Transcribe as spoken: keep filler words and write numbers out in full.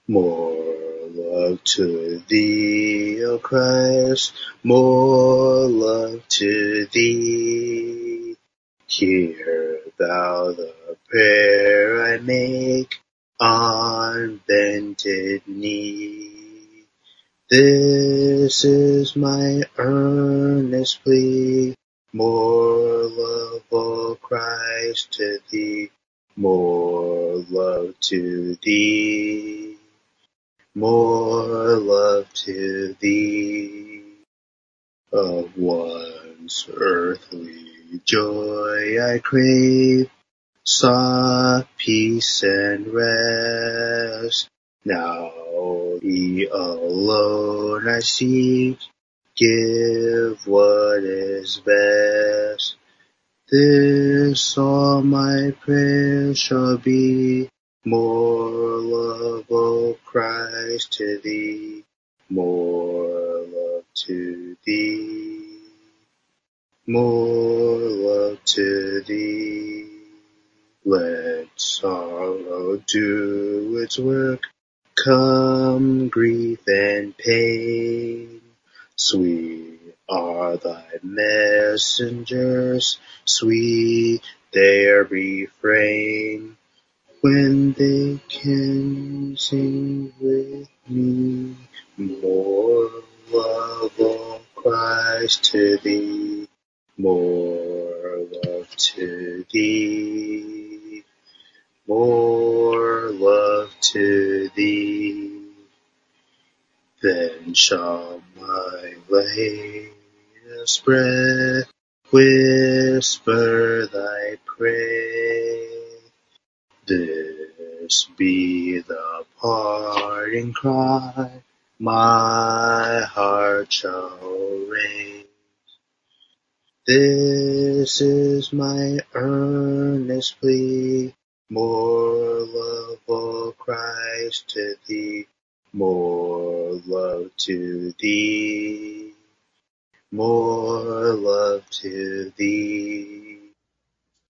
More love to thee, O Christ, more love to thee. Hear thou the prayer I make on bended knee. This is my earnest plea, more love, O Christ, to thee, more love to thee. More love to thee. Of one's earthly joy I crave, soft peace and rest. Now thee alone I seek, give what is best. This all my prayer shall be, more love, O Christ, to thee, more love to thee, more love to thee. Let sorrow do its work, come grief and pain. Sweet are thy messengers, sweet their refrain, when they can sing with me, more love, O Christ, to thee, more love to thee, more love to thee. Then shall my latest breath whisper thy praise. This be the parting cry my heart shall raise. This is my earnest plea, more love, O Christ, to thee, more love to thee, more love to thee.